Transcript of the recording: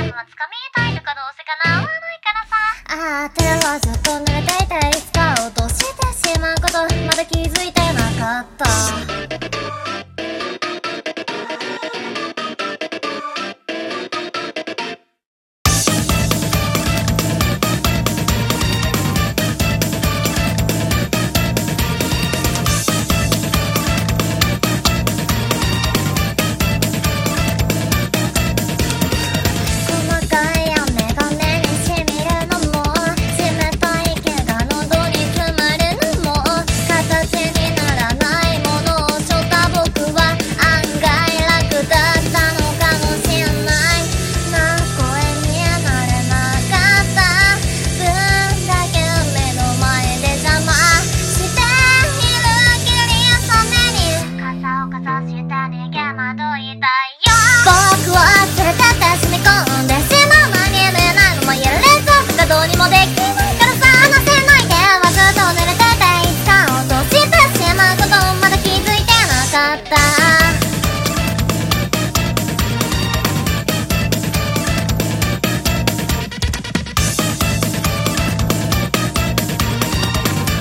はつかみたいとかどうせ叶わないからさ。 ああ、手はずっと濡れていていつか落としてしまうことまだ気づいてなかった。僕を連れてって住み込んでしまう前に見えないのも言える冷蔵庫がどうにもできないからさ。話せないではずっと濡れてていつか落としてしまうことまだ気づいてなかった。